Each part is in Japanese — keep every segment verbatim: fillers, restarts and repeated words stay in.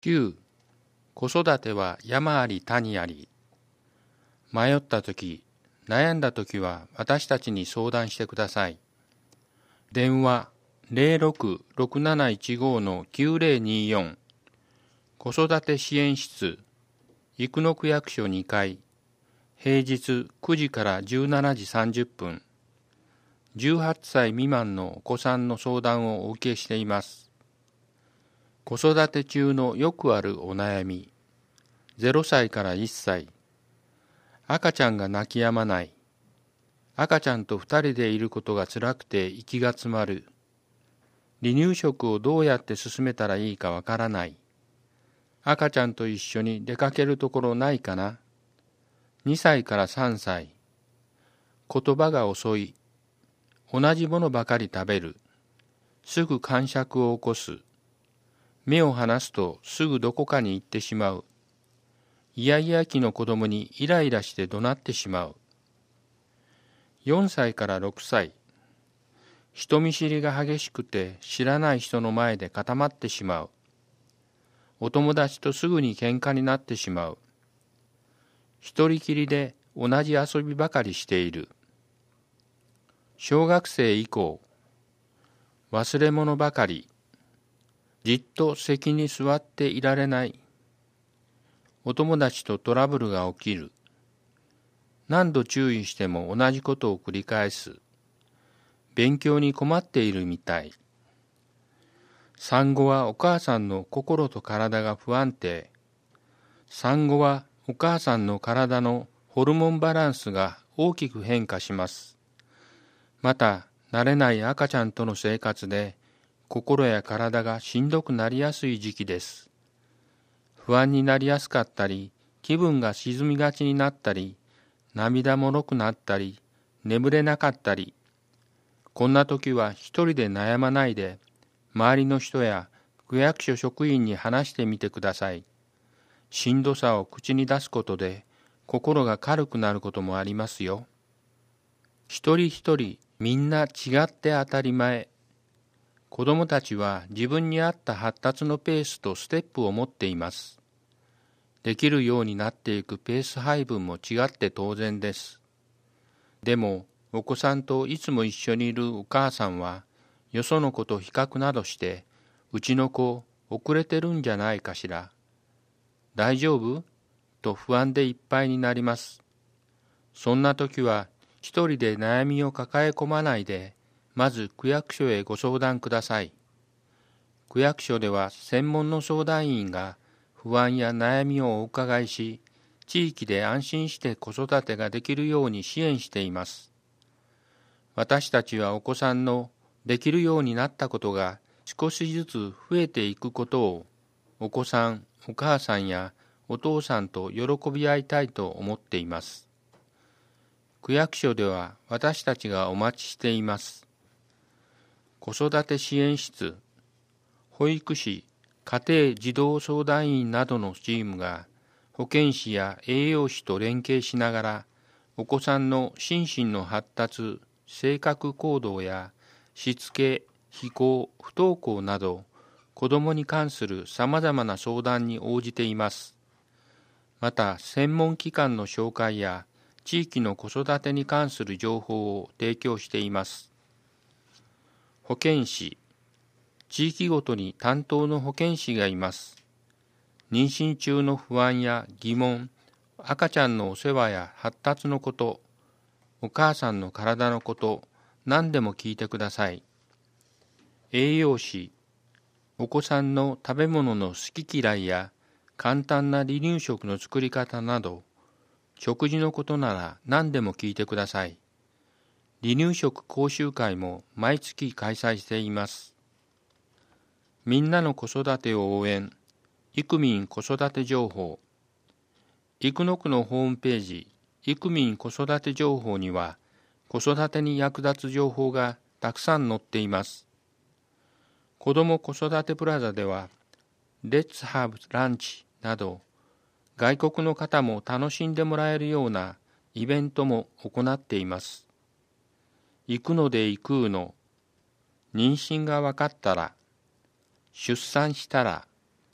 きゅう、子育ては山あり谷あり。迷ったとき、悩んだときは私たちに相談してください。電話 ゼロろく ろくなないちご のきゅうゼロによん、子育て支援室、生野区役所にかい、平日くじからじゅうしちじさんじゅっぷん、じゅうはっさい未満のお子さんの相談をお受けしています。子育て中のよくあるお悩み、ゼロさいからいっさい、赤ちゃんが泣き止まない、赤ちゃんと二人でいることが辛くて息が詰まる、離乳食をどうやって進めたらいいかわからない、赤ちゃんと一緒に出かけるところないかな、にさいからさんさい、言葉が遅い、同じものばかり食べる、すぐ癇癪を起こす、目を離すとすぐどこかに行ってしまう、イヤイヤ期の子供にイライラして怒鳴ってしまう。よんさいからろくさい、人見知りが激しくて知らない人の前で固まってしまう。お友達とすぐに喧嘩になってしまう。一人きりで同じ遊びばかりしている。小学生以降、忘れ物ばかり、じっと席に座っていられない。お友達とトラブルが起きる。何度注意しても同じことを繰り返す。勉強に困っているみたい。産後はお母さんの心と体が不安定。産後はお母さんの体のホルモンバランスが大きく変化します。また、慣れない赤ちゃんとの生活で心や体がしんどくなりやすい時期です。不安になりやすかったり、気分が沈みがちになったり、涙もろくなったり、眠れなかったり、こんな時は一人で悩まないで、周りの人や区役所職員に話してみてください。しんどさを口に出すことで、心が軽くなることもありますよ。一人一人みんな違って当たり前。子どもたちは自分に合った発達のペースとステップを持っています。できるようになっていくペース配分も違って当然です。でも、お子さんといつも一緒にいるお母さんは、よその子と比較などして、うちの子遅れてるんじゃないかしら。大丈夫？と不安でいっぱいになります。そんな時は、一人で悩みを抱え込まないで、まず区役所へご相談ください。区役所では専門の相談員が不安や悩みをお伺いし、地域で安心して子育てができるように支援しています。私たちはお子さんのできるようになったことが少しずつ増えていくことを、お子さん、お母さんやお父さんと喜び合いたいと思っています。区役所では私たちがお待ちしています。子育て支援室、保育士、家庭児童相談員などのチームが保健師や栄養士と連携しながらお子さんの心身の発達、性格行動やしつけ、非行、不登校など子どもに関するさまざまな相談に応じています。また専門機関の紹介や地域の子育てに関する情報を提供しています。保健師、地域ごとに担当の保健師がいます。妊娠中の不安や疑問、赤ちゃんのお世話や発達のこと、お母さんの体のこと、何でも聞いてください。栄養士、お子さんの食べ物の好き嫌いや簡単な離乳食の作り方など、食事のことなら何でも聞いてください。離乳食講習会も毎月開催しています。みんなの子育てを応援、イクミン子育て情報。生野区のホームページ、イクミン子育て情報には、子育てに役立つ情報がたくさん載っています。子ども子育てプラザでは、Let's Have Lunch など、外国の方も楽しんでもらえるようなイベントも行っています。行くので行くの、妊娠が分かったら、出産したら、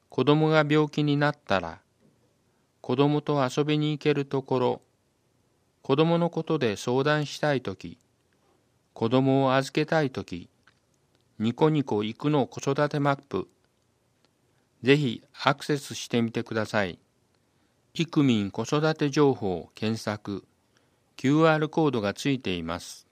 子供が病気になったら、子供と遊びに行けるところ、子供のことで相談したいとき、子供を預けたいとき、ニコニコ行くの子育てマップ。ぜひアクセスしてみてください。イクミン子育て情報検索、キューアール コードがついています。